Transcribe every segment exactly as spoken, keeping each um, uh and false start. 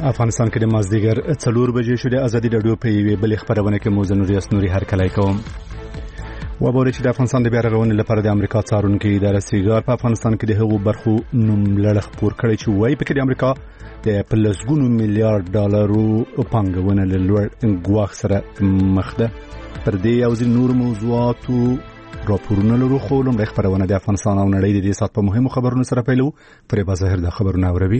افغانستان کې د مازدیګر څلور بجې شوې. ازادي راډیو په یوې بلې خبرونه کې موزه نوري اسنوري هرکلی کوم. وبوري چې د افغانستان د بیا رغونې لپاره د امریکا څارونکو اداره سیګار په افغانستان کې د هغو برخو نوم لړخ پور کړی چې وایي په کې د امریکا د پلسګونو میلیارډ ډالرو پانګونه له لوړ ګواښ سره مخ ده. پر دې او ځینو نور موضوعاتو راپورونه لرو، خو لومړی خبرونه د افغانستان او نړۍ د دې سات په مهمو خبرونو سره پیلو. پرې به ظاهر د خبرونه اوروي.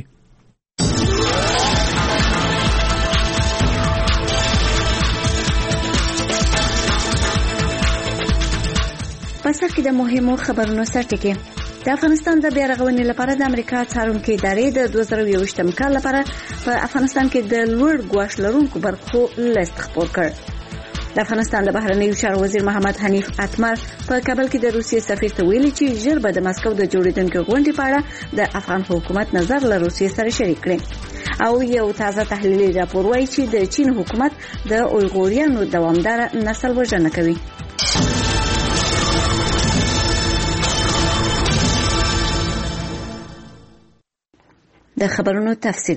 پسر کې د مهمو خبرونو سرټکی. د افغانستان د بیا رغونې لپاره د امریکا څارونکو ادارې د دوه زره یوویشتم کال لپاره په افغانستان کې د لوړ ګواښ لرونکو برخو لیست خپور کړ. د افغانستان د بهرنیو چارو وزیر محمد حنیف اتمر په کابل کې د روسیې سفیر ته ویلي چې ژر به د مسکو د جوړیدونکو غونډې په اړه د افغان حکومت نظر له روسیې سره شریک کړي. او یو تازه تحلیلي راپور وايي چې د چین حکومت د اویغوریانو دوامدار نسل وژنه کوي. د خبرونو تفصیل.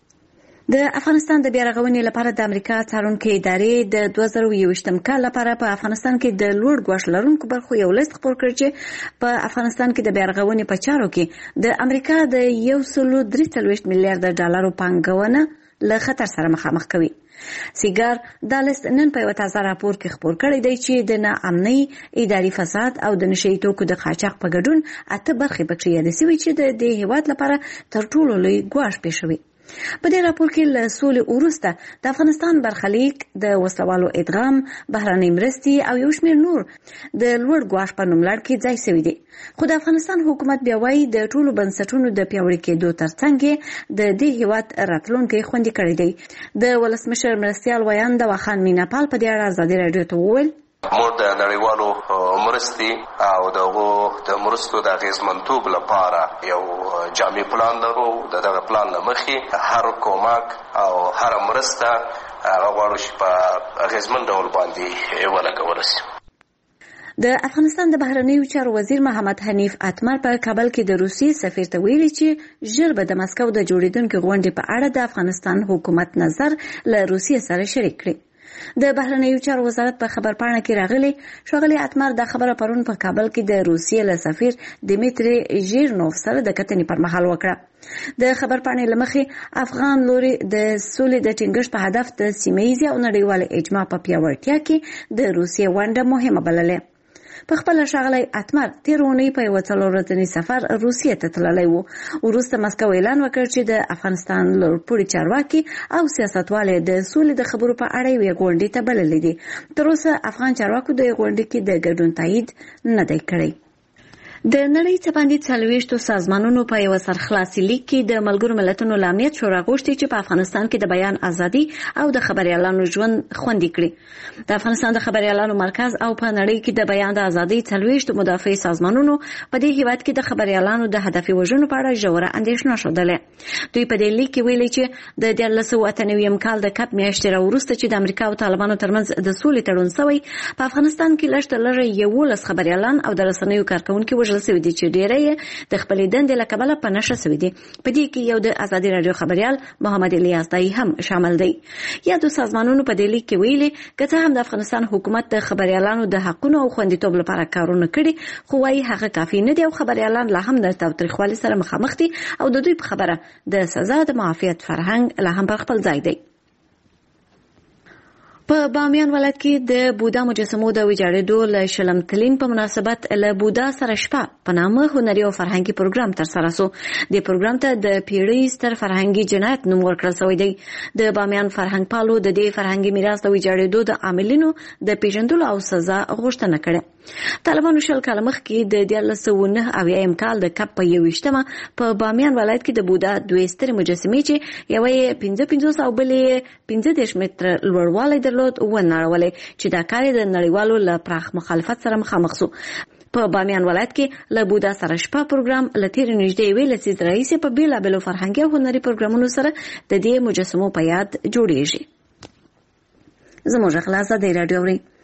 د افغانستان د بیا رغونې لپاره د امریکا څارونکو ادارې د دوه زره یوویشتم کال لپاره په افغانستان کې د لوړ ګواښ لرونکو برخو یو لیست خپور کړ چې په افغانستان کې د بیا رغونې په چارو کې د امریکا د یو سل درې څلوېښت میلیارډ ډالرو پانګونه له خطر سره مخامخ کوي. سیګار دا لیست نن په یو تازه راپور کې خپور کړی دی چې د ناامنۍ، اداري فساد او د نشئی توکو د قاچاق په ګډون اته برخې پکې یادې شوي چې د دې هیواد لپاره تر ټولو لوی ګواښ پېښوي. په دې راپور کې له سولې وروسته د افغانستان برخلیک، د وسلوالو ادغام، بهرنۍ مرستې او یو شمېر نور د لوړ ګواښ په نوملړ کې ځای شوي دي. خو د افغانستان حکومت بیا وایي د ټولو بنسټونو د پیاوړي کېدو ترڅنګ د دې هیواد راتلونکی خوندي کړی دی. د ولسمشر مرستیال ویاند واخان میناپال په دې اړه ازادي راډیو ته وویل: موږ د نړیوالو مرستې او دغه د مرستو د اغیزمنتوب لپاره یو جامع پلان لرو. د دغه پلان له مخې هر کومک او هر مرسته هغه غواړو چې په اغیزمن ډول باندې ولګول شي. د افغانستان د بهرنیو چارو وزیر محمد حنیف اتمر په کابل کې د روسیې سفیر ته ویلي چې ژر به د مسکو د جوړیدونکو غونډې په اړه د افغانستان حکومت نظر له روسیې سره شریک کړي. د بهرنیو چارو وزارت په خبرپاڼه کې راغلي شغلي اتمر د خبره پرون په کابل کې د روسیې له سفیر دیمیتری ژیرنوف سره د کتنې پر مهال وکړه. د خبرپاڼې لمخې افغان لوري د سولې د ټینګښت په هدف د سیمه‌ییزې او نړیوالې اجماع په پیاوړتیا کې د روسیې ونډه مهمه بلله. په خپل شغلي اتمر تیرونی په یو څلور ورځنی سفر روسیې ته تللی وو. وروسته مسکو اعلان وکړ چې د افغانستان لوړپوړي چارواکي او سیاستوالې د سولې د خبرو په اړه یو غونډې ته بللي دي. تر اوسه افغان چارواکو د غونډې کې د ګډون تایید نه دی کړی. د نړۍ څخه باندې څلوېښتو سازمانونو په یو سرخلاصي لیک کې د ملګرو ملتونو له امنیت شورا غوښتي چې په افغانستان کې د بیان ازادي او د خبريالانو ژوند خوندي کړي. د افغانستان د خبريالانو مرکز او په نړۍ کې د بیان د ازادي څلوېښتو مدافع سازمانونو په دې هیواد کې د خبريالانو د هدفي وژنو په اړه ژوره اندېښنه ښودله. دوی په دې لیک کې ویلي چې د د دیارلس سوه اته نوي کال د کپ میاشتې راوروسته چې د امریکا او طالبانو ترمنځ د سولې تړون شوی، په افغانستان کې لږ تر لږه یولس خبريالان او د رسنیو کارکونکو وژل شوي دي چې ډېری د خپلې دندې له کبله په نشه شوي دي. په دې کې یو د ازادي راډیو خبريال محمد الیاس دای هم شامل دی. یادو سازمانونو په دې لیک کې ویلي که څه هم د افغانستان حکومت د خبريالانو د حقونو او خوندیتوب لپاره کارونه کړي، خو وايي هغه کافي نه دي او خبريالان لا هم د تاوتریخوالي سره مخامخ دي او د دوی په خبره د سزا د معافیت فرهنګ لا هم پر خپل ځای دی. په بامیان ولایت کې د بودا مجسمو د ویجاړېدو له شلم تلین په مناسبت له بودا سره شپه په نامه هنري او فرهنګي پروګرام ترسره شو. د پروګرام ته د پیړۍ ستر فرهنګي جنایت نوم ورکړل شوی دی. د بامیان فرهنګ پالو د دې فرهنګي میراث د ویجاړېدو د عاملینو د پیژندلو او سزا غوښتنه کړې. طالبانو شل کاله مخکې د دیارلس سوه نهه اویایم کال د کپ په یوویشتمه په بامیان ولایت کې د بودا دوې سترې مجسمې چې یوه یې پنځه پنځوس او بلې یې پنځه دېرش متره لوړوالی درلود ونړولې چې دا کار د نړیوالو له پراخ مخالفت سره مخامخ شو. په بامیان ولایت کې له بودا سره شپه پروګرام له تېرې نږدې یوې لسیزې راهیسې په بېلابېلو فرهنګي او هنري پروګرامونو سره د دې مجسمو په یاد جوړیږي. زموږ غلا ازادي راډیو اوري.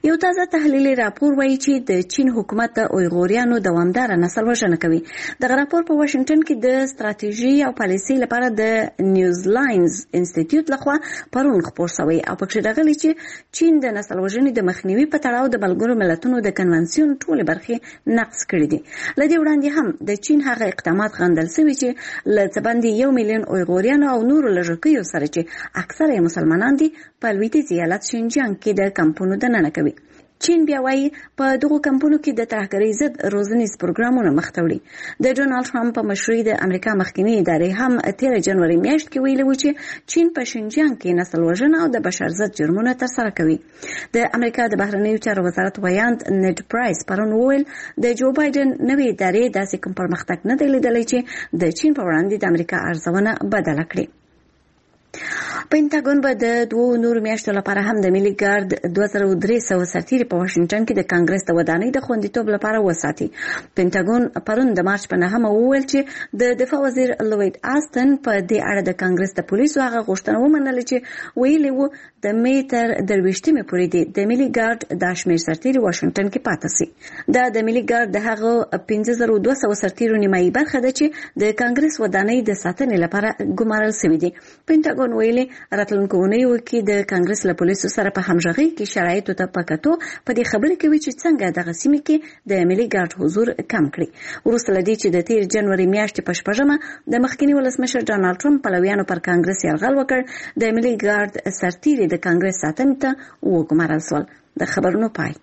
یو تازه تحلیلي راپور وایي چې د چین حکومت د اویغوریانو دوامدار نسل وژنه کوي. دغه راپور په واشنگټن کې د ستراتیژي او پالیسي لپاره د نیوزلاینز انسټیټیوټ لخوا پرون خپور شوی او پکې راغلي چې چین د نسل وژنې د مخنیوي په تړاو د ملګرو ملتونو د کنونسیون ټولې برخې نقض کړې دي. لدې وړاندې هم د چین هغه اقدامات غندل شوي چې له څه باندې یو میلیون اویغوریانو او نورو لږکیو سره چې اکثره مسلمانان دي په لویدیځ ایالت شینجیانګ کې د کمپونو دننه کوي. چین بیا وایي په دغو کمپونو کې د ترهګرۍ ضد روزنیز پروګرامونه مخته وړي. د ډونالډ ټرمپ په مشرۍ د امریکا مخکنی ادارې هم تیر جنوري میاشت کې ویلي و چې چین په شینجیانګ کې نسل وژنه او د بشر ضد جرمونه ترسره کوي. د امریکا د بهرنیو چارو وزارت ویاند نیډ پرایس پرون وویل د جو بایدن نوې ادارې داسې کوم پرمختګ نه دی لیدلی چې د چین په وړاندې د امریکا ارزونه بدله کړي. پینټاګون به د دوه نور میاشتو لپاره هم د ملي ګارد دوه زره درې سوه سرتیري په واشنگټن کې د کانګرس د ودانۍ د خوندیتوب لپاره وساتي. پینټاګون پرون د مارچ په نهمه وویل چې د دفاع وزیر لوید آستن په دې اړه د کانګرس د پولیسو هغه غوښتنه ومنله چې ویلي وو د مې تر درویشتمې پورې دی د ملي ګارد د شمېر سرتیري واشنگټن کې پاتې سي. دا د ملي ګارد د هغه پنځه زره دوه سوه سرتیرو نیمایي برخه ده چې د کانګرس ودانۍ د ساتنې لپاره ګمارل شوي دي. پینټاګون ویلي راتلونکو اونیو کې د کانګرس له پولیسو سره په همغږۍ کې شرایطو ته په کتو په دې خبرې کوي چې څنګه دغه سیمې کې د ملي ګارد حضور کم کړي. وروسته له دې چې د تیر جنوري میاشتې په شپږمه د مخکني ولسمشر ډانالډ ټرمپ پلویانو پر کانګرس یرغل وکړ، د ملي ګارد سرتیري د کانګرس ساتنې ته وګمارل شول. د خبرونو پای.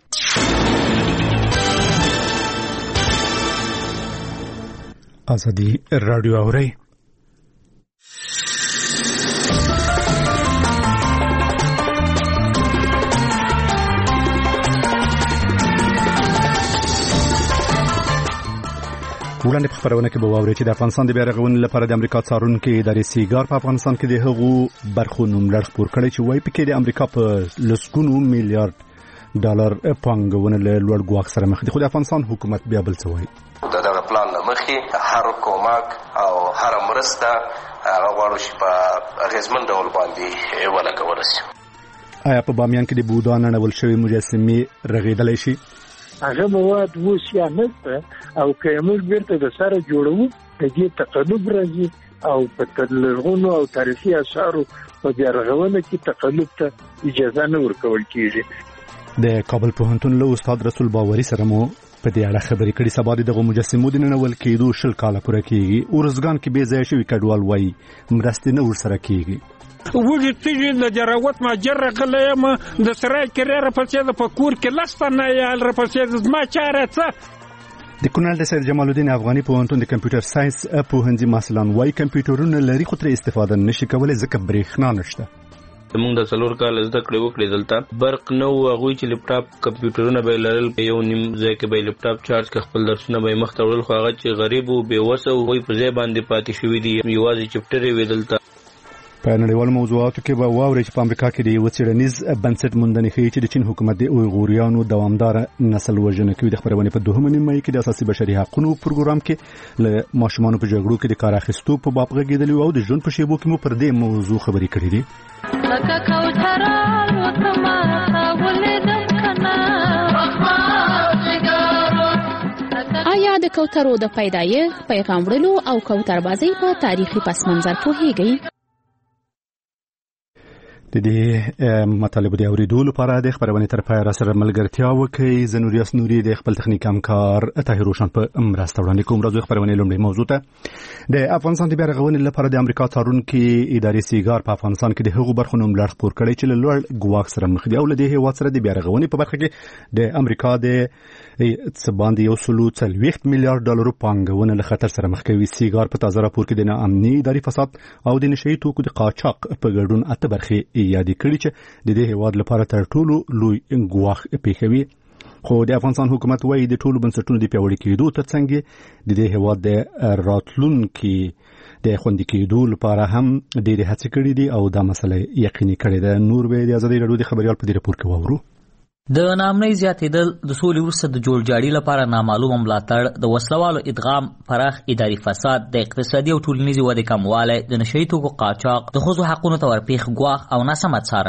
ازادي رادیو اوري. وړاندې په خبرونه کې به واورئ چې د افغانستان د بیا رغونې لپاره د امریکا څارونکي ادارې سیګار په افغانستان کې د هغو برخو نوملړ خپور کړی چې وایي پکې د امریکا په لسګونو میلیارډ ډالر پانګونه له لوړ ګواښ سره مخ دي، خو د افغانستان حکومت بیا بل څه وایي. د دغه پلان له مخې هر کومک او هر مرسته هغه غواړو چې په اغېزمن ډول باندې ولګول شي. آیا په بامیان کې د بودا نړول شوې مجسمې رغېدلی شي؟ هغه مواد اوس یا نشته او که موږ بیرته د سره جوړو د دې تقلب راځي او په لرغونو او تاریخي اثارو په بیا رغونه کې تقلب ته اجازه نه ورکول کېږي. د کابل پوهنتون له استاد رسول باوري سره مو په دې اړه خبرې کړې. سبا د دغو مجسمو د ننول کېدو شل کاله پوره کېږي. ارزګان کې بې ځایه شوي کډوال وایي مرستې نه ورسره کېږي. وږي تیږي د جراوت ما جره غلیم د سرای کریر پسې د پکور کې لسته نه یال را پسې ما چاره څه. د کونړ د سید جمال الدین افغاني پوهنتون د کمپیوټر ساينس پوهنځي محصلان وايي کمپیوټرونه لري خو ترې استفاده نشي کولای ځکه برېښنا نشته. موږ د څلور کال زده کړې وکړې دلته برق نه و، هغوی چې لپټاپ کمپیوټرونه به لرل یو نیم ځای کې به لپټاپ چارج کړ خپل درسونه به یې مخته وړل، خو هغه چې غریب و بې وسه و هغوی په ځای باندې پاتې شوي دي، یوازې چپټرې وې دلته. په نړیوالو موضوعاتو کې به واورئ چې په امریکا کې د یو څېړنیز بنسټ موندنې ښیي چې د چین حکومت د اویغوریانو دوامداره نسل وژنه کوي. د خبرونې په دوهمه نیمایي کې د اساسي بشري حقوقو پروګرام کې له ماشومانو په جګړو کې د کار اخیستو په باب غږېدلي او د ژوند په شیبو کې مو پر دې موضوع خبرې کړې دي. آیا د کوترو د پیدایښت، پیغام وړلو او کوتربازۍ په تاریخي پس منظر پوهیږئ؟ د دې مطالبه د اوریدو لپاره د خبرونې تر پایه را سره ملګرتیا وکړئ. زه نوریاس نوري د خپل تخنیک همکار طاهر روشن په مرسته وړاندې کوم. راځو خبرونې لومړی موضوع ته. د افغانستان د بیا رغونې لپاره د امریکا څارونکي ادارې سیګار په افغانستان کې د هغو برخو نوملړ خپور کړی چې له لوړ ګواښ سره مخ دي او له دې هېواد سره د بیا رغونې په برخه کې د امریکا د څه باندې یو سلو څلوېښت میلیارډ ډالرو پانګونه له خطر سره مخ کوي. سیګار په تازه راپور کې د ناامني، اداري فساد او د نشه یي توکو د قاچاق په ګډون اته برخې یادې کړي چې د دې هېواد لپاره تر ټولو لوی ګواښ پیښوي. خو د افغانستان حکومت وایي د ټولو بنسټونو د پیاوړي کېدو ترڅنګ د دې هېواد د راتلونکي د خوندي کېدو لپاره هم ډېرې هڅې کړې دي او دا مسله یقیني کړې ده. نور به د ازادي راډیو د خبریال په دې راپور کې واورو. د ناامنۍ زیاتېدل، د سولې وروسته د جوړجاړي لپاره نامعلومه ملاتړ، د وسلوالو ادغام، پراخ اداري فساد، د اقتصادي او ټولنیزې ودې کموالی، د نشه یي توکو قاچاق، د ښځو حقونو ته ورپېښ ګواښ او ناسمه څارنه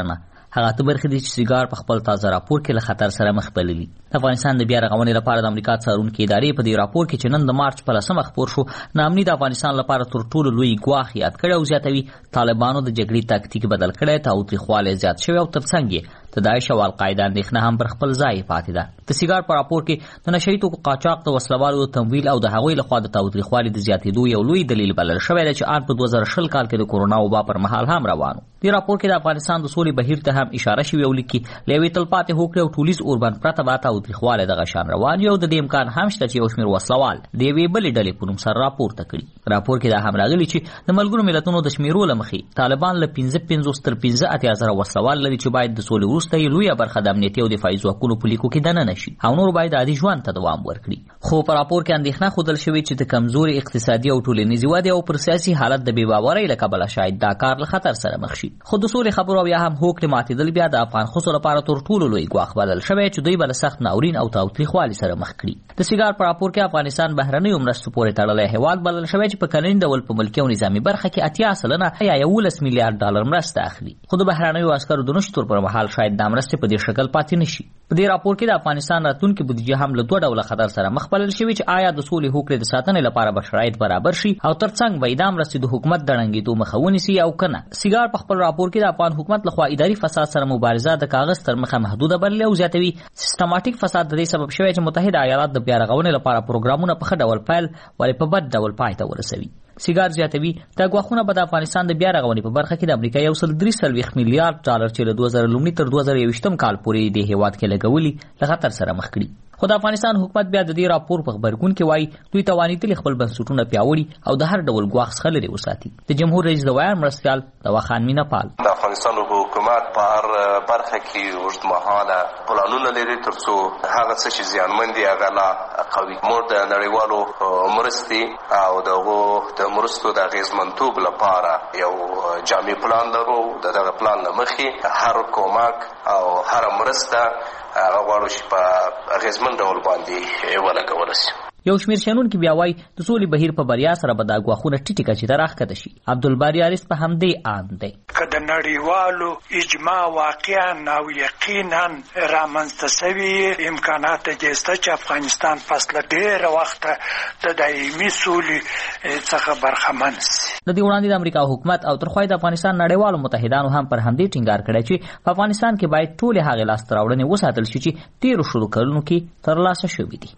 هغه ته برخې دي چې سیګار په خپل تازه راپور کې له خطر سره مخ بللي. د افغانستان د بیا رغونې لپاره د امریکا څارونکي ادارې په دې راپور کې چې نن د مارچ په لسمه خپور شو ناامني د افغانستان لپاره تر ټولو لوی ګواښ یاد کړی او زیاتوي طالبانو د جګړې تاکتیک بدل کړی، تاوتریخوالی زیات شوی او ترڅنګ یې د داعش او القاعده اندېښنه هم پر خپل ځای پاتې ده. د سیګار په راپور کې د نشه یي توکو قاچاق، د وسلوالو تمویل او د هغوی لخوا د تاوتریخوالي د زیاتېدو یو لوی دلیل بلل شوی دی چې آن په دوه زره شل کال کې د کورونا وبا پر مهال هم روان و. دې راپور کې د افغانستان د سولې بهیر ته هم اشاره شوې او لیکي له یوې تلپاتې هوکړې او ټولیز اوربند پرته به تاوتریخوالی دغه شان روان وي او د دې امکان هم شته چې یو شمېر وسلوال د یوې بلې ډلې په نوم سره راپورته کړي. راپور کې دا هم راغلي چې د ملګرو ملتونو د شمېرو له مخې طالبان له پنځه پنځوس تر پنځه اتیا زره وسلوال لري چې باید د سولې وروسته یې لویه برخه د امنیتي او دفاعي ځواکونو په لیکو کې دننه شي او نور باید عادي ژوند ته دوام ورکړي. خو په راپور کې اندېښنه ښودل شوې چې د کمزورې اقتصادي او ټولنیزې ودې او پر سیاسي حالت د بې باورۍ له کبله شاید دا کار له خطر سره مخ شي. خو د سولې خبرو او یا هم هوکړې ماتېدل بیا د افغان ښځو لپاره تر ټولو لوی ګواښ بلل شوی چې دوی به له سخت ناورین او تاوتریخوالي سره مخ کړي. د سیګار په راپور کې افغانستان بهرنیو مرستو پورې تړلی هېواد بلل شوی چې په کلني ډول په ملکي او نظامي برخه کې اتیا سلنه یا یولس میلیارډ ډالر مرسته اخلي. خو د بهرنیو عسکرو د نشتون پر مهال شاید دا مرستې په دې شکل پاتې نشي. په دې راپور کې د افغانستان راتلونکې بودیجه هم له دوه ډوله خطر سره مخ بلل شوې چې آیا د سولې هوکړې د ساتنې لپاره به شرایط برابر شي او ترڅنګ به دا مرستې د حکومت د ړنګېدو مخه ونیسي او که نه. سیګار په خپل راپور کې د افغان حکومت لخوا اداري فساد سره مبارزه د کاغذ تر مخه محدوده بللې او زیاتوي سیستماتیک فساد د دې سبب شوی چې متحده ایالات د بیا رغونې لپاره پروګرامونه په ښه ډول پیل ولې په بد ډول پای ته ورسوي. سیګار زیاتوي دا ګواښونه به د افغانستان د بیا رغونې په برخه کې د امریکا یو سل درې څلوېښت میلیارډ ډالر چې له دوه زره لومړي تر دوه زره یوویشتم کال پورې د هېواد کې لګولي له خطر سره مخ کړي. خو د افغانستان حکومت بیا د دې راپور په غبرګون کې وایي دوی توانېدلي خپل بنسټونه پیاوړي او د هر ډول ګواښ څخه لرې وساتي. د جمهور رئیس د ویاند مرستیال دواخان مینهپال د افغانستان حکومت په هر برخه کې اوږدمهاله پلانونه لري تر څو هغه څه چې زیانمن دي هغه لا قوي. موږ د نړیوالو مرستې او دغو د مرستو د اغېزمنتوب لپاره یو جامع پلان لرو. د دغه پلان له مخې هر کومک او هر مرسته هغه غواړو چې په اغېزمن ډول باندې ولګول شي. یو شمېر شنونکي بیا وایي د سولې بهیر په بریا سره به دا ګواښونه ټیټې کچې ته راښکته شي. عبدالباري حارث په همدې آند دی. که د نړیوالو اجماع واقعا او یقینا رامنځته شوي امکانات دې شته چې افغانستان فاصله ډېره وخته د دایمي سولې څخه برخمن شي. د دې وړاندې د امریکا حکومت او ترخوا د افغانستان نړیوالو متحدانو هم پر همدې ټینګار کړی چې په افغانستان کې باید ټولې هغې لاسته راوړنې وساتل شي چې تېرو شلو کلونو کې ترلاسه شوي دي.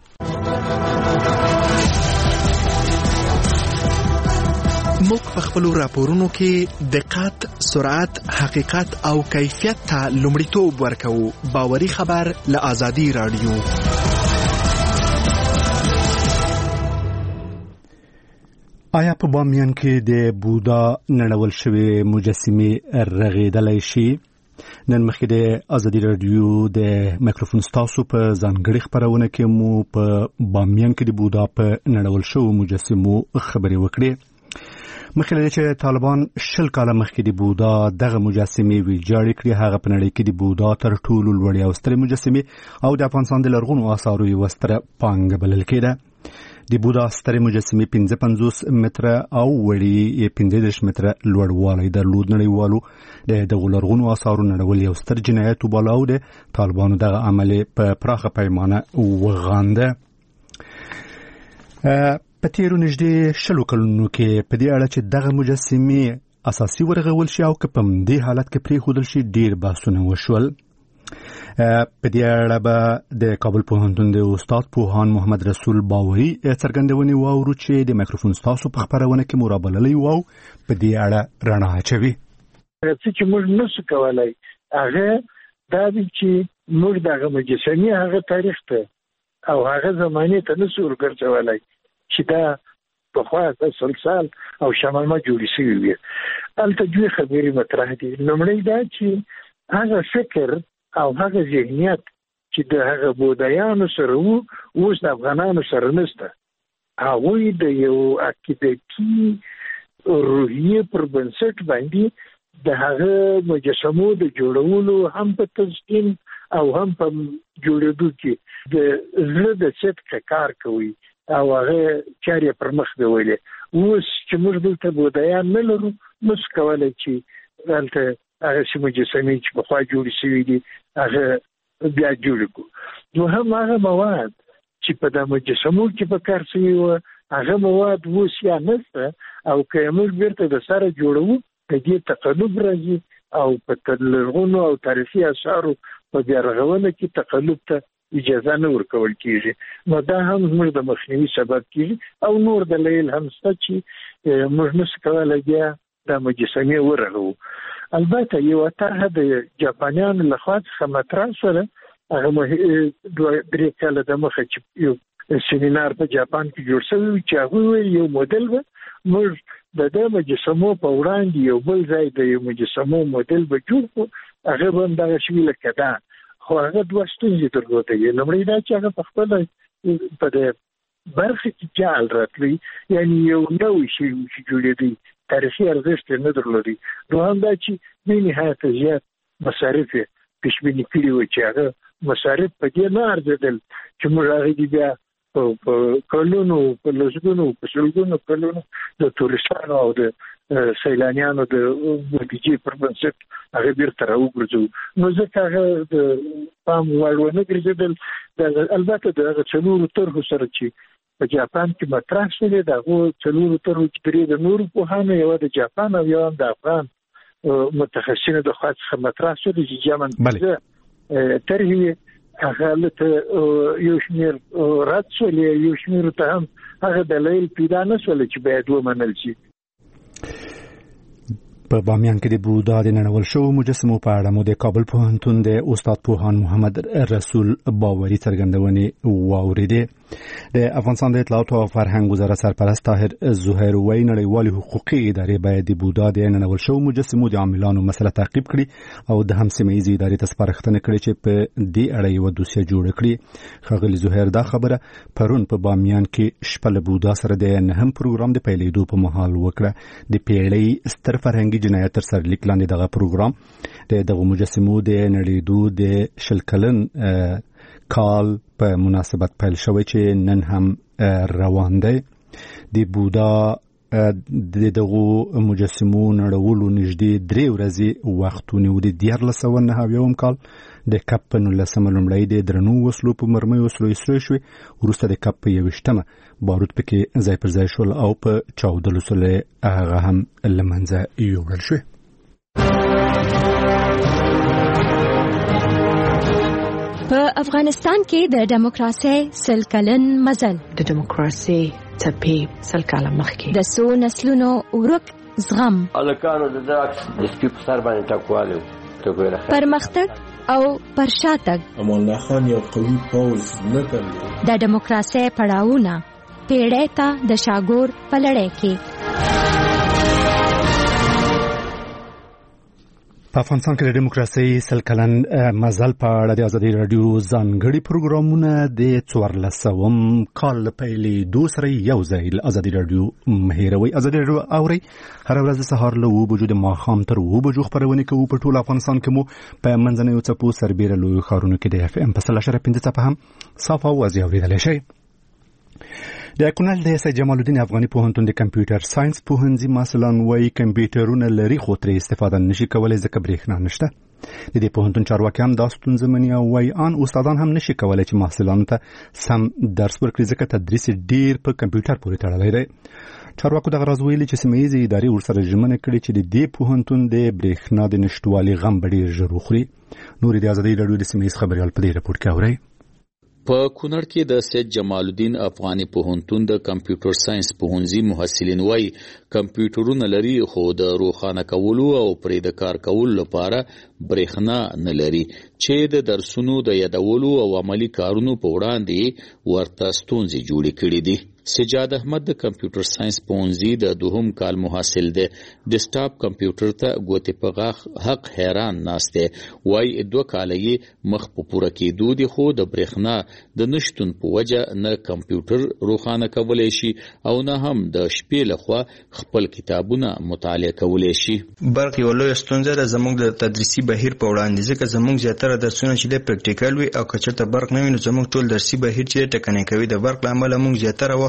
موږ په خپلو راپورونو کې دقت، سرعت، حقیقت او کیفیت ته لومړیتوب ورکوو. باوري خبر له آزادي رادیو. آیا په بامیان کې د بودا نړول شوې مجسمې رغېدلی شي؟ نن مخکې د آزادي رادیو د مایکروفون ستاسو په ځانګړې خپرونه کې مو په بامیان کې د بودا په نړول شوو مجسمو خبرې وکړې. مخکې له دې چې طالبان شل کاله مخکې د بودا دغه مجسمې ویجاړې کړې، هغه په نړۍ کې د بودا تر ټولو لوړې او سترې مجسمې او د افغانستان د لرغونو آثارو یوه ستره پانګه بلل کېده. د بودا سترې مجسمې پنځه پنځوس متره او وړې پنځه دېرش متره لوړوالی درلود. نړیوالو د دغو لرغونو آثارو نړول یو ستر جنایت وباله او د طالبانو دغه عمل په پراخه پیمانه وغانده. په تېرو نږدې شلو کلونو کې په دې اړه چې دغه مجسمې اساسي ورغول شي او که په همدې حالت کې پرېښودل شي ډېر بحثونه وشول. په دې اړه به د کابل پوهنتون د استاد پوهان محمد رسول باوري څرګندونې واورو چې د مایکروفون ستاسو په خپرونه کې مو رابللی و او په دې اړه رڼا اچوي. څه چې موږ نشو کولی هغه دا دی چې موږ دغه مجسمې هغه تاریخ ته او هغه زمانې ته نشو ورګرځولی چې دا پخوا سل سال او شمالما جوړې شوي وي. هلته دوې خبرې مطرح دي. لومړی دا چې هغه فکر او هغه ذهنیت چې د هغه بودایانو سره وو اوس د افغانانو سره نشته. هغوی د یو عقیدتي روحیې پر بنسټ باندې د هغه مجسمو د جوړولو هم په تزکین او هم په جوړېدو کې د زړه د صدق کار کوي او هغه چارې پر مخ بیولې. اوس چې موږ دلته بودایان نه لرو نشو کولی چې دلته هغه چې مجسمې چې په خوا جوړې شوي دي هغه بیا جوړ کړو. نو هم هغه مواد چې په د مجسمو کې په کار شوي وو هغه مواد اوس یا نشته او که موږ بیرته د سره جوړو د دې تقلب راځي او په لرغونو او تاریخي اثارو په بیا رغونه کې تقلب ته اجازه نه ورکول کیږي. نو دا هم موږ د مخنیوي سبب کیږي او نور دلایل هم شته چې موږ نشو کولی بیا د مجسمې ورغو. البته یو طرح د جاپانیانو لخوا څخه مطرح سره هغه درې کاله د مخه چې یو سیمینار په جاپان کې جوړ شوی چې هغه یو موډل و موږ د د مجسمو په وړاندې یو بل ځای د یو مجسمو موډل به جوړ کړو هغه هم دغه شوي لکه دا خو هغه دوه ستونزې درلودې. لومړی دا چې هغه په خپله په د برخه کې جال راتلی یعنی یو نوی شی چې جوړېدی تاریخي ارزښت نه درلودي. دوهم دا چې بې نهایته زیات مصارف یې پیشبیني کړي وو چې هغه مصارف په دې نه ارزېدل چې موږ هغې دې بیا په کلونو په لسګونو په سلګونو کلونو د تورستانو او د سیلانیانو د بودیجې پر بنسټ هغه بیرته راوګرځو. نو ځکه هغه د پام وړ ونه ګرځېدل. البته د هغه څلورو طرحو سره چې په جاپان کې مطرح شوې د هغو څلورو طرحو چې درې د نورو پوهانو یوه د جاپان او یوه د افغان متخصصینو د خوا څخه مطرح شوې چې جمع طرحې هغه لته یو شمیر رد شولې یو شمیر ته هم هغه دلایل پیدا نه شول چې باید ومنل شي. په بامیان کې د بودا د نړول شو مجسمو په اړه مو د کابل پوهنتون د استاد پوهان محمد رسول باوري څرګندونې واوریدې. د افغانستان د اطلاعات او فرهنګ وزارت سرپرست طاهر ظهیر وایي نړیوال حقوقي ادارې باید د بودا د نړول شو مجسمو د عاملانو مسله تعقیب کړي او د همسیمه ادارې ته سپارښتنه کړي چې په دې اړه یو دوسیه جوړ کړي. ښاغلي ظهیر دا خبره پرون په بامیان کې شپه له بودا سره د نهم پروګرام د پیلېدو په مهال وکړه. د پیړۍ ستر فرهنګي جنایت تر سر لیک لاندې دغه پروګرام د دغه مجسمو د نړېدو د شل کلن کال په مناسبت پیل شوی چې نن هم روان دی. د بودا د دغه مجسمو نړولو نږدې درې ورځې وخت ونیو. د دیارلس سوه نهه اویایم کال د کپ په نولسمه لومړی د درنو وسلو په مرمیو سروې سروې شوې. وروسته د کپ په یوویشتمه بارود پکې ځای پر ځای شول او په چاودلو سره هغه هم له منځه یوړل شوې. په افغانستان کې د دیموکراسي سل کلن مزل د دیموکراسي څپې سل کاله مخکې د څو نسلونو ورک زغم الکانو د داکس د سپیپ سر باندې ټاکواله پرمختګ او پرشاتګ امان الله خان یو قوي پوځ نه درلود. د دیموکراسي پړاوونه پیړۍ ته د شاګور په لړۍ کې په افغانستان کې د دیموکراسي سل کلن مزل په اړه د ازادي راډیو ځانګړي پروګرامونه د څوارلسم کال له پیلېدو سره یو ځای له ازادي راډیو مه هېروئ. ازادي راډیو اورئ هره ورځ د سهار له اوه بجو د ماښام تر اوه بجو خپرونې کوو. په ټول افغانستان کې مو په منځنیو څپو سربیره لویو ښارونو کې د اف ام په سل اشاره پنځه څپه هم صاف او واضح اورېدلی شئ. د کونړ د سید جمال الدین افغاني پوهنتون د کمپیوټر ساينس پوهنځي محصلان وايي کمپیوټرونه لري خو ترې استفاده نشي کولای ځکه برېښنا نشته. د دې پوهنتون چارواکي هم دا ستونزه مني او وايي ان استادان هم نشي کولای چې محصلانو ته سم درس ورکړي ځکه تدریس ډیر په کمپیوټر پورې تړلی دی. چارواکو دغه راز ویلي چې سیمه ییزې ادارې ورسره ژمنه کړې چې د دې پوهنتون د برېښنا د نشتوالي غم به ډېر ژر وخوري. نورې د ازادي راډیو د سیمه ییز خبریال په دې راپور کې اورئ. په کونړ کې د سید جمال الدین افغاني پوهنتون د کمپیوټر ساينس پوهنځي محصلین وايي کمپیوټرونه لري خو د روښانه کولو او پرې د کار کولو لپاره برېښنا نه لري چې د درسونو د یادولو او عملی کارونو په وړاندې ورته ستونزې جوړې کړې دي. سجاد احمد د کمپیوټر ساينس پوهنځي د دوهم کال محصل دی. ډیسکټاپ کمپیوټر ته ګوتې په غاښ حق حیران ناست دی. وايي دوه کاله یې مخ په پوره کېدو دي خو د برېښنا د نشتون په وجه نه کمپیوټر روښانه کولی شي او نه هم د شپې لخوا خپل کتابونه مطالعه کولی شي. برق یو لویه ستونزه ده زموږ د تدریسي بهیر په وړاندې ځکه زموږ زیاتره درسونه چې د پریکټیکل وي او که چېرته برق نه وي نو زموږ ټول درسي بهیر چې ټکنی کوي. د برق له امله موږ زیاتره وخت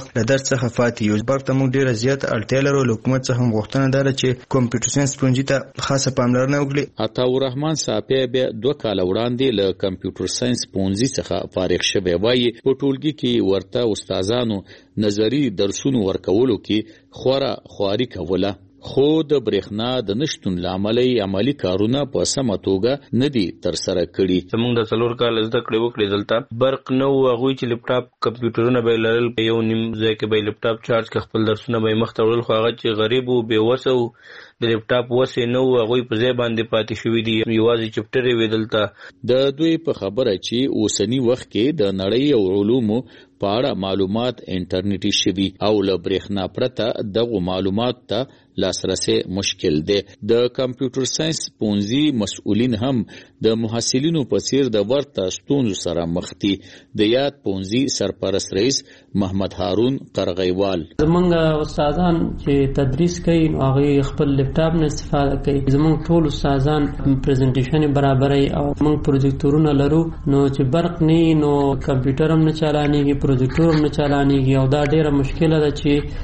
وخت له درس څخه فاتې یو. برق ته موږ ډیره زیاته اړتیا لرو. له حکومت څخه هم غوښتنه ده چې کمپیوټر ساينس پوهنځي ته خاصه پاملرنه وکړي. عطاالرحمن صافی بیا دوه کاله وړاندې له کمپیوټر ساينس پوهنځي څخه فارغ شوی وایي په ټولګي کې ورته استادانو نظری درسونو ورکولو کې خورا خواري کوله، خو د برېښنا د نشتون لامل عملی کارونه په سمه توګه نه دي تر سره کړي. زموږ د څلور کال زده کړې وکړې دلته برق نه و، هغوی چې لپټاپ کمپیوټرونه به یې لرل یو نیم ځای کې به یې لپټاپ چارج که خپل درسونه به یې مخته وړل، خو هغه چې غریب و بې وسه و د لپټاپ وسې نه و، هغوی په ځای باندې پاتې شوي دي، یوازې چپټرې وې دلته. د دوی په خبره چې اوسني وخت کې د نړۍ او علومو په اړه معلومات انټرنیټي شوي او له برېښنا پرته دغو معلوماتو ته لاسرسی مشکل دی. د کمپیوټر ساينس پوهنځي مسؤلین هم د محصلینو په څیر د ورته ستونزو سره مخ دي. د یاد پوهنځي سرپرست رئیس محمد هارون قرغیوال: زمونږ استادان چې تدریس کوي نو هغوی خپل لپټاپ نه استفاده کوي. زمونږ ټول استادان پریزنټیشن برابروي او موږ پروجیکټورونه لرو، نو چې برق نه نو کمپیوټر هم نه چالانېږي، پروجیکټور هم نه چالانېږي، او دا ډیره مشکله ده چې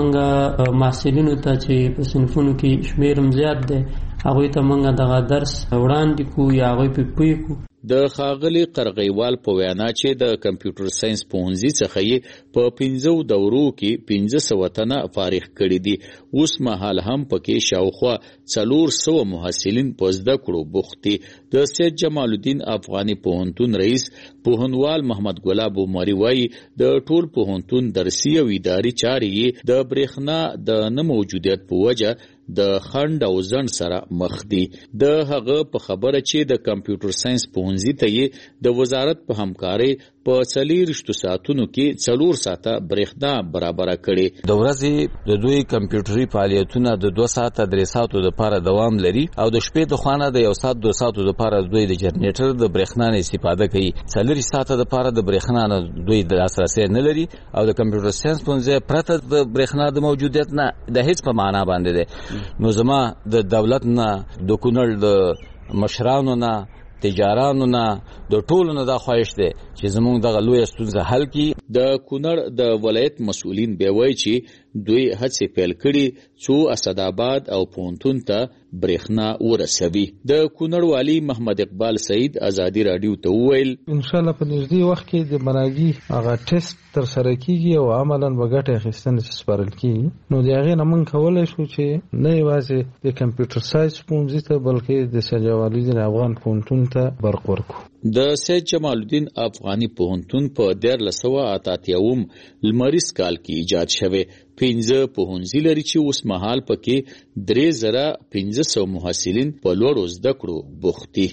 منګه محصلینو ته چې په صنفونو کې شمیر هم زیات دی هغوی ته منګه دغه درس وړاندې کو یا هغوی په پوی کو. د ښاغلي قرغیوال په وینا چې د کمپیوټر ساينس پوهنځي څخه یې په پنځو دورو کې پنځه سوه تنه فارغ کړي دي. اوس مهال هم پکې شاوخوا څلور سوه محصلین په زده کړو بوخت دي. د سید جمال الدین افغاني پوهنتون رئیس پوهنوال محمد ګلاب عمري وایي د ټول پوهنتون درسي او اداري چارې یې د برېښنا د نه موجودیت په وجه د خنډ او ځنډ سره مخ دي. د هغه په خبره چې د کمپیوټر ساينس پوهنځي ته یې د وزارت په همکارۍ په څلېرویشتو ساعتونو کې څلور ساعته برېښنا برابره کړې. د ورځې د دوی کمپیوټري فعالیتونه د دوه ساعته درې ساعتو دپاره دوام لري او د شپې د خوانه د یو ساعت دوه ساعتو دپاره دوی د جنریټر د برېښنا نه استفاده کوي. څلېرویشت ساعته دپاره د برېښنا نه دوی د لاسرسی نه لري او د کمپیوټر ساينس پوهنځي پرته د برېښنا د موجودیت نه د هیڅ په معنا باندې دی. نو زما د دولت نه د کونړ د مشرانو نه تجارانو نه د ټولو نه دا خواهش دی چې زموږ دغه لویه ستونزه حل کړي. د کونړ د ولایت مسؤلین بیا وایي چې دوی هڅې پیل کړي څو اسداباد او پوهنتون ته برېښنا ورسوي. د کونړ والي محمد اقبال سعید ازادي راډیو ته وویل ان شاء الله په نږدې وخت کې د مناګي هغه ټیسټ تر سره کیږي او عملاً به ګټه اخیستنه چې سپارل کیږي. نو د هغې نه موږ کولی شو چې نه یوازې د کمپیوټر ساینس پوهنځي ته بلکې د سید جمال الدین افغان پوهنتون ته برق ورکړو. د سید جمال الدین افغاني پوهنتون په دیارلس سوه اته اتیاوم لمریز کال کې ایجاد شوی. پنځه پوهنځي لري چې اوس مهال پکې درې زره پنځه سوه محصلین په لوړو زده کړو بوخت دي.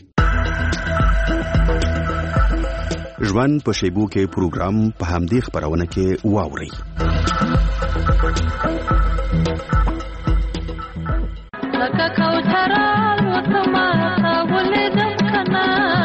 ژوند په شیبو کې پروګرام په همدې خبرونه کې واوري. لکه کوتره وتما ولدم کنا.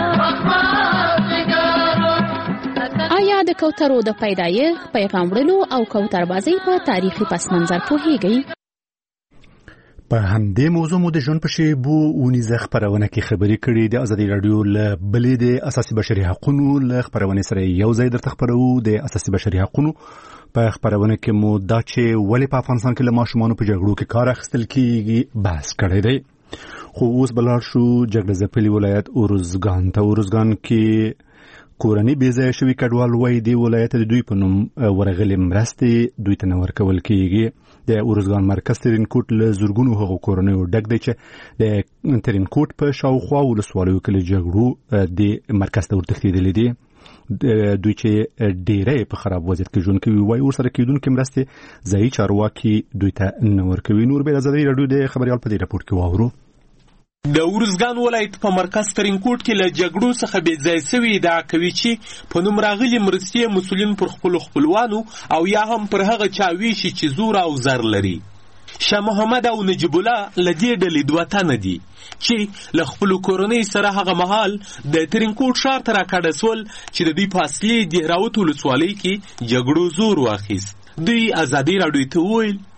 آیا د کوترو د پیدایښت، پیغام وړلو او کوتربازۍ په تاریخي پس منظر پوهیږئ؟ په همدې موضوع مو د ژوند په شیبو اونیزه خبرونه کې خبرې کړې. د ازادي راډیو له بلې د اساسي بشري حقوقو له خبرونې سره یو ځای درته خبرو. د اساسي بشري حقوقو په خبرونه کې مو دا چې ولې په افغانستان کې له ماشومانو په جګړو کې کار اخیستل کیږي بحث کړی دی. خو اوس بلار شو جګړه ځپلي ولایت اروزګان ته. اروزګان کې کورنۍ بې ځایه شوي کډوال وایي د ولایت د دوی په نوم ورغلې مرستې دوی ته نه ورکول کیږي. د اروزګان مرکز ترینکوټ له زرګونو هغو کورنیو ډک دی چې د ترینکوټ په شاوخوا ولسوالیو کې له جګړو د مرکز ته ورتښتېدلي دي. دوی چې ډېری په خراب وضعیت کې ژوند کوي وایي ورسره کېدونکې مرستې ځایي چارواکي دوی ته نه ورکوي. نور به د ازادي راډیو د خبریال په دې راپورټ کې واورو. د اروزګان ولایت په مرکز ترینکوټ کې له جګړو څخه بې ځای سوي ادعا کوي چې په نوم راغلي مرستې مسؤلین پر خپلو خپلوانو او یا هم پر هغه چا ویشي چې زور او زر لري. شاه محمد او نجیب الله له دې ډلې دوه تنه دي چې له خپلو کورنۍ سره هغه مهال د ترینکوټ ښار ته راکډه سول چې د دوی په اصلي دهراوت ولسوالۍ کې جګړو زور واخیست. دوی ازادي راډیو ته وویل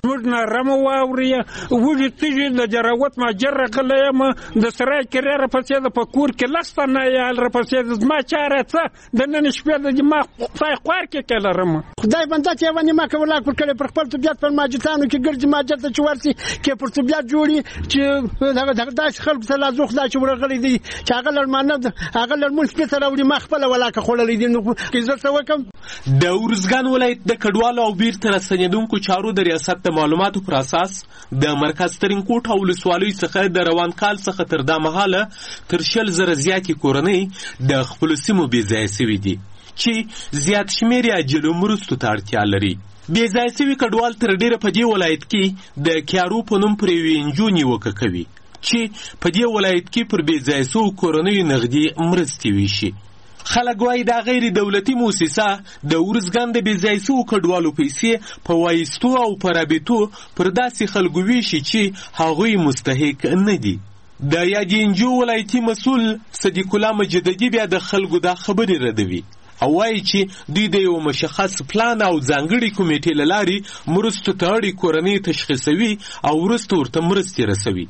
موږ نرم واورې وږي تیږي د جراوت ماجر راغلی یم د سرای کرې راپسې د په کور کې لس تنه یې راپسې د زما چاره څه د نن شپې د ما خدای خوار کې که لرم خدای بنده چې یوه نیمه که ولاک پر کړی پر خپل طبیعت پر ماجتانو کې ګرځي ماجر ته چې ورسي کې پر طبیعت جوړي چې دغه داسې خلکو ته لازو خدای چې ورغلی دی چې هغه لړمانه هغه لړمون سپې ته راوړي ما خپله ولاکه خوړلی دي نو زه څه وکړم. د ارزګان ولایت د کډوالو او بیرته راستنېدونکو چارو د ریاست د معلوماتو پر اساس د مرکز ترینکوټ او ولسوالیو څخه د روان کال څخه تر دا مهاله تر شل زره زیاتې کورنۍ د خپلو سیمو بېځایه سوي دي چې زیات شمېر یې عاجلو مرستو ته اړتیا لري. بېځایه سوي کډوال تر ډېره په دې ولایت کې د کیارو په نوم پر یوې نجونې نیوکه کوي چې په دې ولایت کې پر بېځایه سوو کورنیو نغدي مرستې ویشي. خلک وایي دا غیر دولتي موسسه د ارزګان د بېځایه سوو کډوالو پیسې په وایستو او په رابطو پر داسې خلکو ویشي چې هغوی مستحق نه دي. د یادې انجو ولایتي مسؤل صدیق الله مجددي بیا د خلکو دا خبرې ردوي او وایي چې دوی د یو مشخص پلان او ځانګړي کمیټې له لارې مرستو ته اړې کورنۍ تشخیصوي او وروسته ورته مرستې رسوي.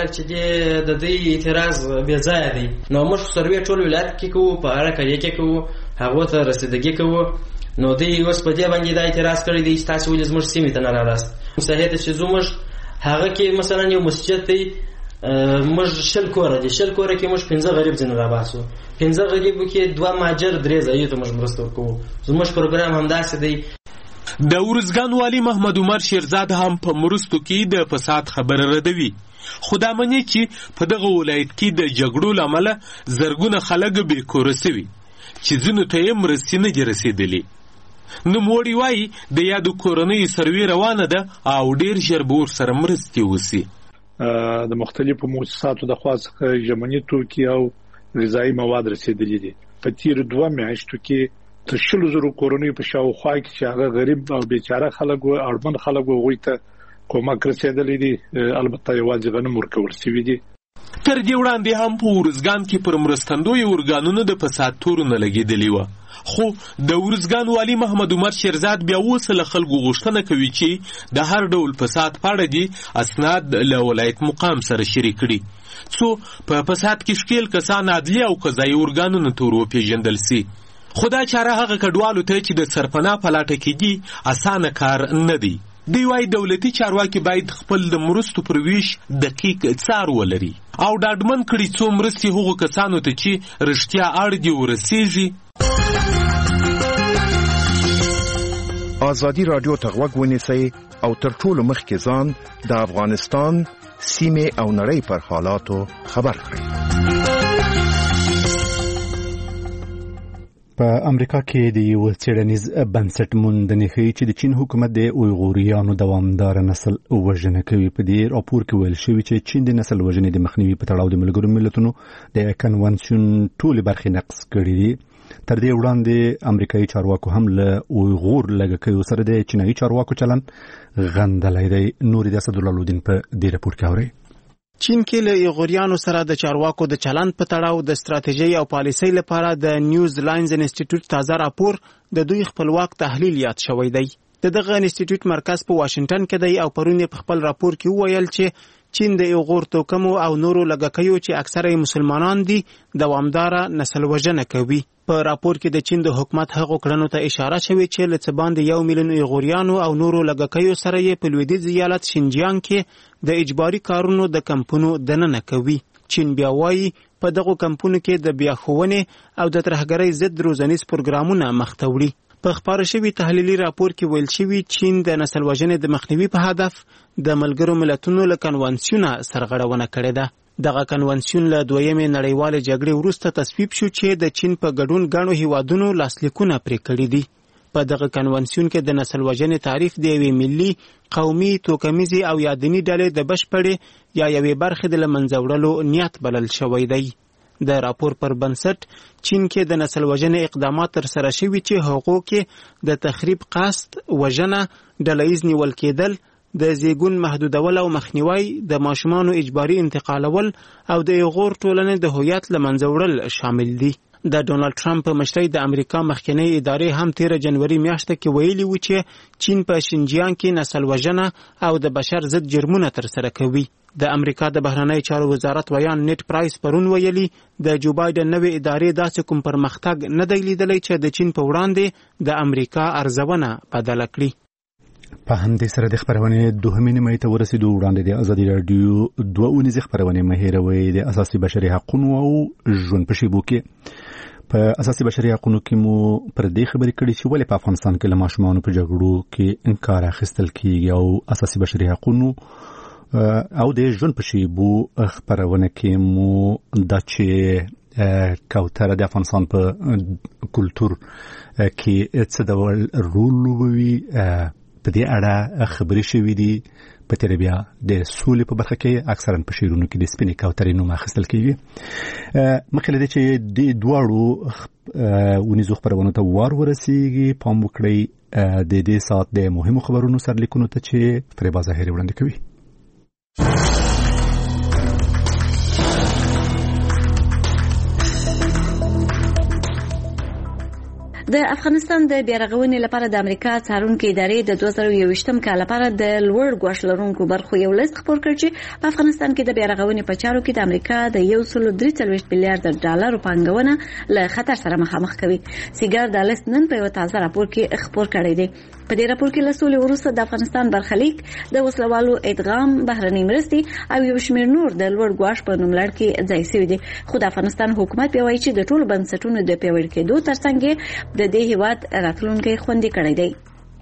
چې د دې اعتراض بې ځایه دی نو موږ سروې ټول ولایت کې کوو په هره کلیه کې کوو هغو ته رسیدګي کوو نو دوی اوس په دې باندې دا اعتراض کړی دی چې تاسو ولې زموږ سیمې ته نه راغلاست. صحیح ده چې زموږ هغه کې مثلا یو مسجد دی موږ شل کوره دي شل کوره کې موږ پنځه غریب ځینې راباسو پنځه غریبو کې دوه ماجر درې ځایو ته موږ مرسته ورکوو. زموږ پروګرام همداسې دی. د ارزګان والي محمد عمر شیرزاد هم په مرستو کې د فساد خبره ردوي خو دا مني چې په دغه ولایت کې د جګړو له امله زرګونه خلک بې کوره سوي چې ځینو ته یې مرستې نه دي رسېدلې. نوموړي وایي د یادو کورنیو سروې روانه ده او ډېر ژر به ورسره مرستې وسي. د مختلفو مؤسساتو د خوا څخه ژمني توکي او غذایي مواد رسېدلي دي. په تېرو دوه میاشتو کې تر شلو زرو کورنیو په شاوخوا کې چې هغه غریب او بیچاره خلک وو اړمن خلک وو هغوی ته کومک رسېدلی دي البته یوازې غنم ورکول سوي دي. تر دې وړاندې هم په ارزګان کې پر مرستندویو ارګانونو د فساد تورونه لګېدلې وه خو د ارزګان والي محمد عمر شیرزاد بیا اوس له خلکو غوښتنه کوي چې د هر ډول فساد په اړه دي اسناد له ولایت مقام سره شریک کړي څو په فساد کې ښکېل کسان عدلي او قضایي ارګانونو ته وروپېژندل سي. خو دا چاره هغه کډوالو ته چې د سرپناه په لاټه کې دي اسانه کار نه دی. دوی وايي دولتي چارواکي باید خپل د مرستو پر ویش دقیق څار ولري او ډاډمن کړي څو مرستې هغو کسانو ته چې رښتیا اړ دي ورسیږي. ازادي رادیو ته غوږ ونیسئ او تر ټولو مخکې ځان د افغانستان سیمې او نړۍ پر حالاتو خبر کړئ. په امریکا کې د یو څېړنیز بنسټ موندنې ښیي چې د چین حکومت د اویغوریانو دوامداره نسل وژنه کوي. په دې راپور کې ویل شوي چې چین د نسل وژنې د مخنیوي په تړاو د ملګرو ملتونو د کنونسیون ټولې برخې نقض کړي دي. تر دې وړاندې امریکایي چارواکو هم له اویغور لږکیو سره د چینایي چارواکو چلند غندلی دی. نور د اسدالله لودین په دې راپور کې اورئ. چین کې له ایغوریانو سره د چارواکو د چلند په تړاو د ستراتیژي او پالیسۍ لپاره د نیوز لاینز انسټیټیوټ تازه راپور د دوی خپلواک تحلیل یاد شوی دی. د دغه انسټیټیوټ مرکز په واشنگټن کې دی او پرون په خپل راپور کې وویل چې چین د ایغور توکمو او نورو لږکیو چې اکثره مسلمانان دي دوامداره نسل وژنه کوي. په راپور کې د چین د حکومت هغو کړنو ته اشاره شوې چې له څه باندې یو میلیون ایغوریانو او نورو لږکیو سره یې په لویدیځ ایالت شینجیانګ کې د اجباري کارونو د کمپونو دننه کوي. چین بیا وایي په دغو کمپونو کې د بیاښوونې او د ترهګرۍ ضد روزنیز پروګرامونه مخته وړي. په خپاره شوي تحلیلي راپور کې ویل شوي چین د نسل وژنې د مخنیوي په هدف د ملګرو ملتونو له کنونسیونه سرغړونه کړې ده. دغه کنونسیون له دویمې نړیوالې جګړې وروسته تصویب شو چې د چین په ګډون ګڼو هیوادونو لاسلیکونه پرې کړي دي. په دغه کنونسیون کې د نسل وژنې تعریف د یوې ملي، قومي، توکمیزې او یا دیني ډلې د بشپړې یا یوې برخې د له منځه وړلو نیت بلل شوی دی. د راپور پر بنسټ چین کې د نسل وژنې اقدامات ترسره شوي چې هغو کې د تخریب قصد، وژنه، ډلهییز نیول کېدل، د زیږون محدودول او مخنیوی، د ماشومانو اجباري انتقالول او د ایغور ټولنې د هویت له منځه وړل شامل دي. د ډونالد ټرمپ په مشرۍ د امریکا مخکنی ادارې هم تیر جنوري میاشته کې ویلي و چې چین په شینجیانګ کې نسل وژنه او د بشر ضد جرمونه ترسره کوي. د امریکا د بهرنی چارو وزارت ویان نیټ پرایس پرون ویلي د جو بایدن نوې ادارې داسې کوم پرمختګ نه دی لیدلی چې د چین په وړاندې د امریکا ارزونه بدله کړي. په همدې سره د خبرونې دوهمې نیمې ته ورسېدو. وړاندې د ازادي راډیو دوه اونیزې خبرونې مه هېروئ د اساسي بشري حقونو او ژوند په شیبو کې. په اساسي بشري حقونو کې مو پر دې خبرې کړې چې ولې په افغانستان کې له ماشومانو په جګړو کې انکار اخیستل کېږي او اساسي بشري حقونو او د ژوند په شیبو خبرونه کې مو دا چې کوتره د افغانستان په کلتور کې څه ډول رول لوبوي په دې اړه خبرې شوې دي. په تیر بیا د سولې په برخه کې اکثرا په شعرونو کې د سپینې کوترې نوم اخیستل کېږي. مخکې له دې چې د دواړو ونیزو خبرونو ته وار ورسیږي پام وکړئ د دې ساعت د مهمو خبرونو سرلیکونو ته چې فریبا ظاهري وړاندې کوي. د افغانستان د بیارغونې لپاره د امریکا څارونکو ادارې د دوه زره یوویشتم کال لپاره د لوړ ګواښ لرونکو برخو یو لیست خپور کړ چې په افغانستان کې د بیارغونې په چارو کې د امریکا د یو سل درې څلوېښت میلیارډ ډالر پانګونه له خطر سره مخامخ کوي. سیګار د لیست نن په یو تازه راپور کې خپور کړی دی. په دې راپور کې له سولې وروسته د افغانستان برخلیک د وسلوالو ادغام بهرنۍ مرستې او یو شمېر نور د لوړ ګواښ په نوملړ کې ځای شوي دي. خو د افغانستان حکومت بیا وایي چې د ټولو بنسټونو د پیاوړي کېدو ترڅنګ د دې هیواد راتلونکی خوندي کړی دی.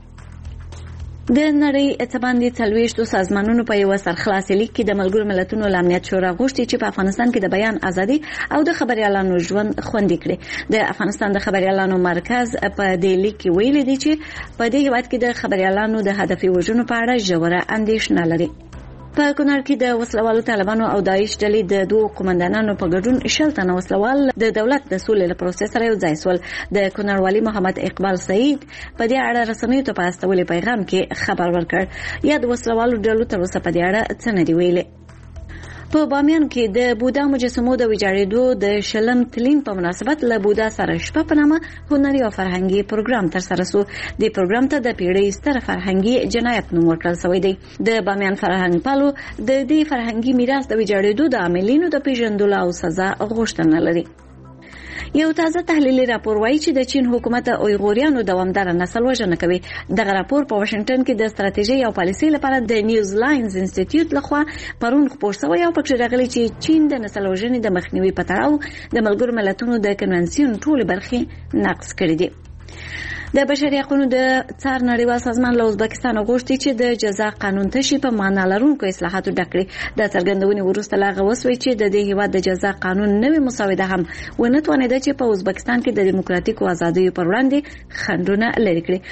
د نړۍ څه باندې څلوېښتو سازمانونو په یو سرخلاص لیک کې د ملګرو ملتونو د امنیت شورا غوښتي چې په افغانستان کې د بیان ازادي او د خبريالانو ژوند خوندي کړي. د افغانستان د خبريالانو مرکز په دې لیک کې ویلي دی چې په دې هیواد کې د خبريالانو د هدفي وژنو په اړه ژوره اندېښنه لري. په کونړ کې د وسلوالو طالبانو او داعش ډلې د دوه قومندانانو په ګډون شل تنه وسلوال د دولت د سولې له پروسې سره یو ځای سول. د کونړ والي محمد اقبال سعید په دې اړه رسنیو ته په استولې پیغام کې خبر ورکړ. یا د وسلوالو ډلو تر اوسه په دې اړه څه نه دی ویلي. په بامیان کې د بودا مجسمو د ویجاړېدو د شلم تلین په مناسبت له بودا سره شپه په نامه هنري او فرهنګي پروګرام ترسره شو. د پروګرام ته د پیړۍ ستر فرهنګي جنایت نوم ورکړل شوی دی. د بامیان فرهنګ پالو د دې فرهنګي میراث د ویجاړېدو د عاملینو د پیژندلو او سزا غوښتنه لري. یو تازه تحلیلي راپور وایي چې د چین حکومت اویغوریانو دوامداره نسل وژنه کوي. دغه راپور په واشنگټن کې د ستراتیژي او پالیسي لپاره د نیوز لاینز انسټیټیوټ لخوا پرون خپور شوی او پکې راغلي چې چین د نسل وژنې د مخنیوي په تړاو د ملګرو ملتونو د کنونسیون ټولې برخې نقض کړې دي. د بشري حقوقو د څار نړیوال سازمان له ازبکستان غوښتي چې د جزا قانون تشي په معنا لرونکو اصلاحاتو ډکړي. د څرګندونې وروسته لا غوښوي چې د دې هیواد د جزا قانون نوې مسوده هم ونه توانیده چې په ازبکستان کې د دیموکراتیکو آزادیو پر وړاندې خنډونه لري کړي.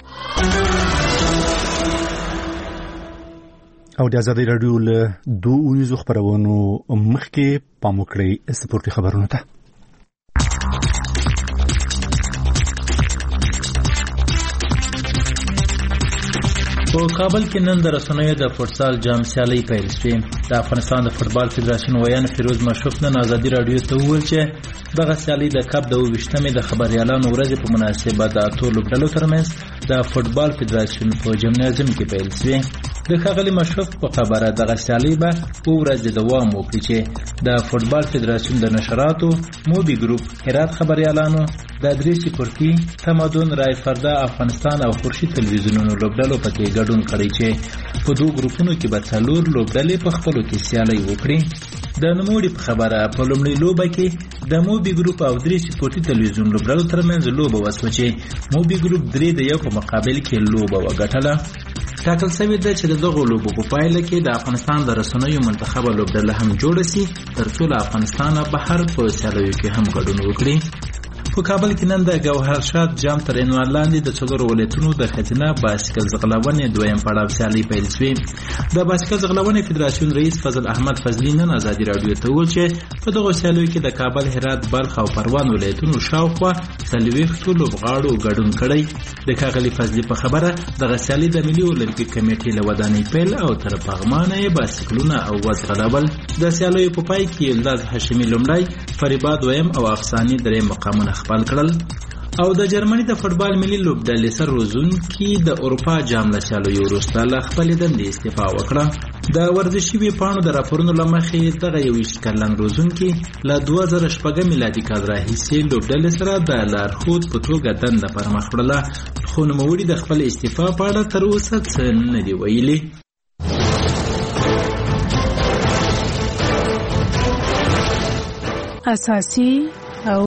او د ازادي راډیو له دوه اونیزو خبرونو مخکې پام وکړئ سپورتي خبرونه ته. په کابل کې نن د رسنیو د فوټسال جام سیالي پیل شوې. د افغانستان د فوټبال فدراسیون ویان فیروز مشرف نن ازادي راډیو ته وویل چې دغه سیالي د کپ د اوویشتمې د خبريالانو ورځې په مناسبت د اتو لوبډلو ترمنځ د فوټبال فدراسیون په جمنازیم کې پیل شوې. د ښاغلي مشرف په خبره دغه سیالي به اوه ورځې دوام وکړي چې د فوټبال فدراسیون د نشراتو موبي ګروپ هرات خبريالانو د ادریسي پورتي تمدن رای فردا افغانستان او خورشید تلویزیونونو لوبډلو پکې ګډون کړی چې په دوه ګروپونو کې به څلور لوبډلې په خپلو کې سیالي وکړي. د نوموړي په خبره په لومړۍ لوبه کې د موبي ګروپ او درې سپورتي تلویزیون لوبډلو ترمنځ لوبه وسوه چې موبي ګروپ درې د یو په مقابل کې لوبه وګټله. ټاکل شوی ده چې د دغو لوبو په پایله کې د افغانستان د رسنیو منتخبه لوبډله هم جوړه سي ترڅو له افغانستانه بهر په سیالیو کې هم ګډون وکړي. په کابل کې نن د ګوهر شاد جام تر عنوان لاندې د څلورو ولایتونو د ښځینه بایسکل ځغلونې دویم پړاو سیالي پیل شوې. د بایسکل ځغلونې فدراسیون رئیس فضل احمد فضلي نن ازادي راډیو ته وویل چې په دغو سیالیو کې د کابل، هرات، بلخ او پروان ولایتونو شاوخوا څلوېښتو لوبغاړو ګډون کړی. د ښاغلي فضلي په خبره دغه سیالي د ملي اولمپیک کمیټې له ودانۍ پیل او تر پغمانه یې بایسکلونه او وځغلول. د سیالیو په پای کې یلداز هاشمي لومړی، فریبا دویم او افساني دریم مقامونه خپل کړل. او د جرمني د فوټبال ملي لوبډلې سر روزونکي د اروپا جام له چالو وروسته له خپلې دندې استعفا وکړه. د ورزشي ویبپاڼو د راپورونو له مخې دغه یوویشت کلن روزونکي له دوه زره شپږم میلادي کال راهیسې لوبډلې سره د لارښود په توګه دنده پر مخ وړله، خو نوموړي د خپل استعفا په اړه تر اوسه څه نه دي ویلي. اساسي